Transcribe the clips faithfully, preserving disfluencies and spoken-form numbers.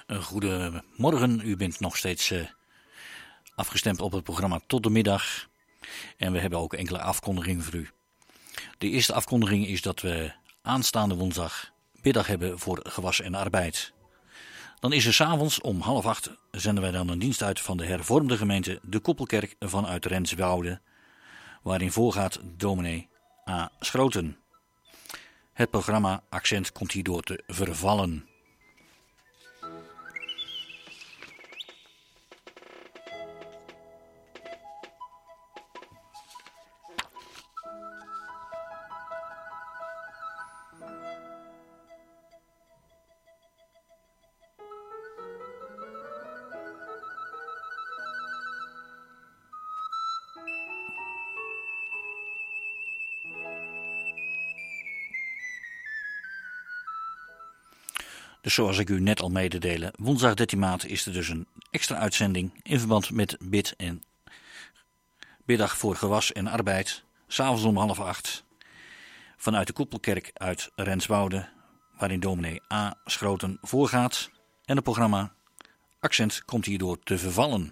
Goedemorgen, u bent nog steeds uh, afgestemd op het programma Tot de Middag. En we hebben ook enkele afkondigingen voor u. De eerste afkondiging is dat we aanstaande woensdag middag hebben voor gewas en arbeid. Dan is er 's avonds om half acht zenden wij dan een dienst uit van de hervormde gemeente De Koppelkerk vanuit Renswoude, waarin voorgaat dominee A. Schroten. Het programma Accent komt hierdoor te vervallen. Dus zoals ik u net al mededelen, woensdag dertien maart is er dus een extra uitzending in verband met bid en biddag voor gewas en arbeid. 's Avonds om half acht vanuit de Koepelkerk uit Renswoude, waarin dominee A. Schroten voorgaat. En het programma Accent komt hierdoor te vervallen.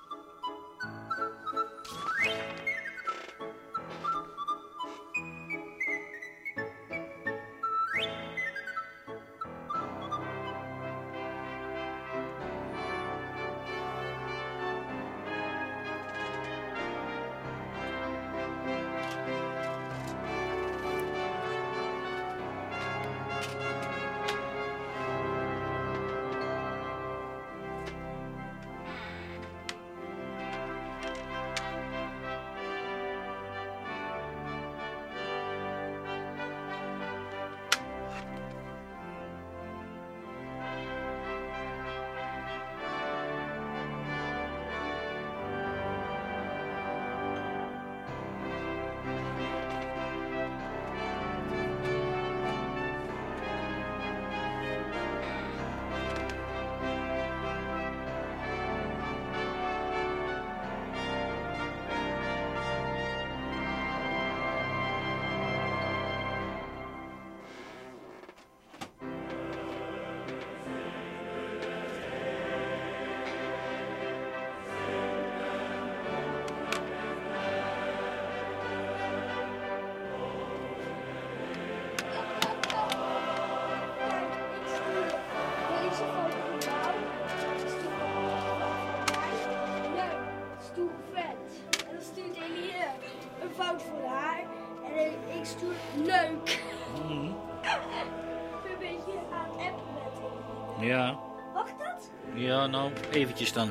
Ja. Mag dat? Ja, nou, eventjes dan.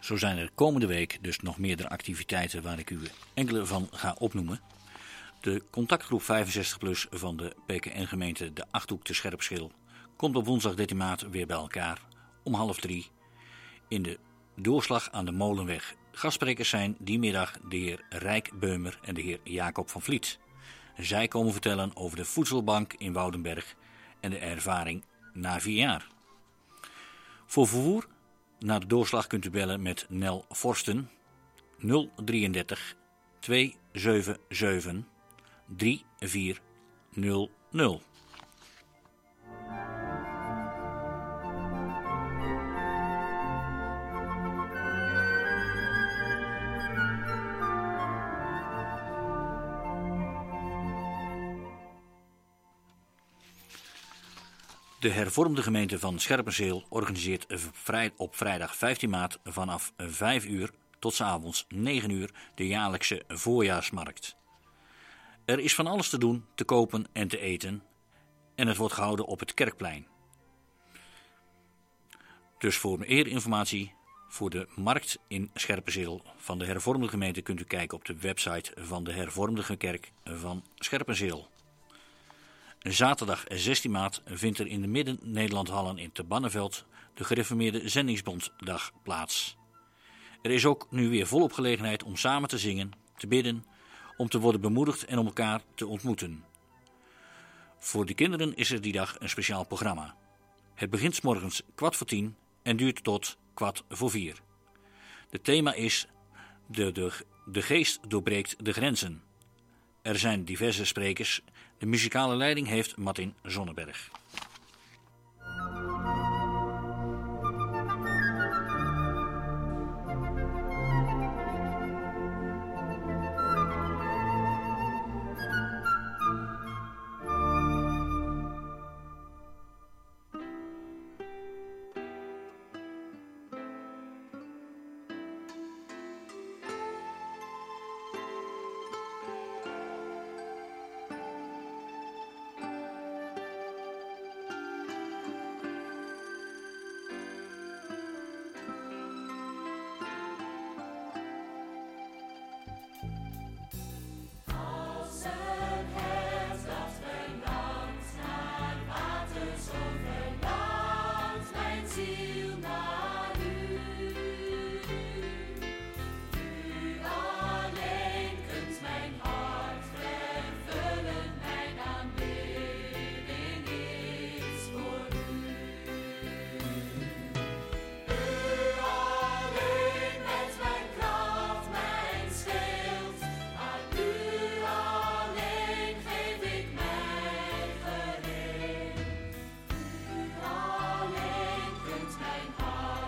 Zo zijn er komende week dus nog meerdere activiteiten waar ik u enkele van ga opnoemen. De contactgroep vijfenzestig plus van de P K N-gemeente De Achterhoek te Scherpschil komt op woensdag dertien maart weer bij elkaar om half drie in de doorslag aan de Molenweg. Gastsprekers zijn die middag de heer Rijk Beumer en de heer Jacob van Vliet. Zij komen vertellen over de voedselbank in Woudenberg en de ervaring na vier jaar. Voor vervoer naar de doorslag kunt u bellen met Nel Forsten nul drieëndertig tweehonderdzevenenzeventig drie vier nul nul. De hervormde gemeente van Scherpenzeel organiseert op vrijdag vijftien maart vanaf vijf uur tot 's avonds negen uur de jaarlijkse voorjaarsmarkt. Er is van alles te doen, te kopen en te eten en het wordt gehouden op het Kerkplein. Dus voor meer informatie voor de markt in Scherpenzeel van de hervormde gemeente kunt u kijken op de website van de hervormde kerk van Scherpenzeel. Zaterdag zestien maart vindt er in de Midden-Nederlandhallen in Te Banneveld de Gereformeerde Zendingsbonddag plaats. Er is ook nu weer volop gelegenheid om samen te zingen, te bidden, om te worden bemoedigd en om elkaar te ontmoeten. Voor de kinderen is er die dag een speciaal programma. Het begint 's morgens kwart voor tien en duurt tot kwart voor vier. Het thema is de, de, de geest doorbreekt de grenzen. Er zijn diverse sprekers. De muzikale leiding heeft Martin Zonneberg. Mijn hart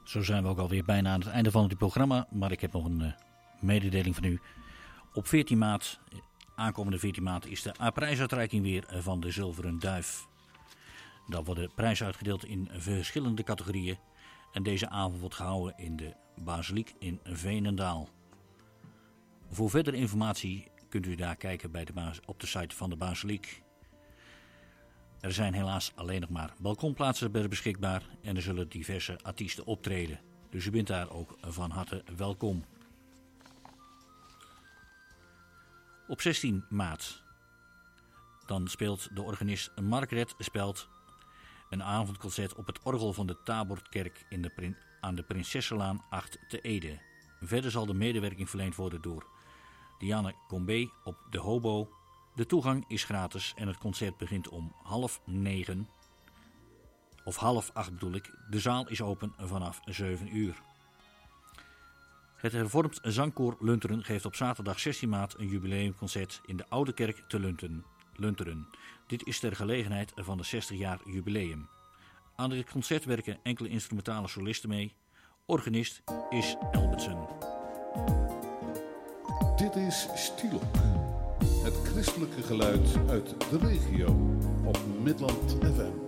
Zo zijn we ook alweer bijna aan het einde van het programma, maar ik heb nog een uh, mededeling van u. Op veertien maart, aankomende veertien maart, is de prijsuitreiking weer van de Zilveren Duif. Dan worden prijzen uitgedeeld in verschillende categorieën en deze avond wordt gehouden in de Basiliek in Veenendaal. Voor verdere informatie kunt u daar kijken bij de, op de site van de Basiliek. Er zijn helaas alleen nog maar balkonplaatsen beschikbaar en er zullen diverse artiesten optreden. Dus u bent daar ook van harte welkom. Op zestien maart dan speelt de organist Margaret Spelt een avondconcert op het orgel van de Taborkerk in de, aan de Prinsessenlaan acht te Ede. Verder zal de medewerking verleend worden door Diane Combé op de hobo. De toegang is gratis en het concert begint om half negen, of half acht bedoel ik. De zaal is open vanaf zeven uur. Het hervormd zangkoor Lunteren geeft op zaterdag zestien maart een jubileumconcert in de Oude Kerk te Lunten, Lunteren. Dit is ter gelegenheid van de zestig jaar jubileum. Aan dit concert werken enkele instrumentale solisten mee. Organist is Elbertsen. Dit is Stilop. Het christelijke geluid uit de regio op Midland F M.